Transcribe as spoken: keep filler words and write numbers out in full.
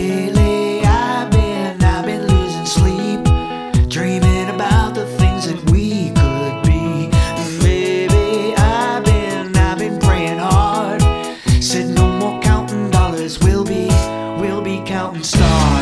Lately I've been, I've been losing sleep, dreaming about the things that we could be. Baby, I've been, I've been praying hard. Said no more counting dollars, we'll be, we'll be counting stars.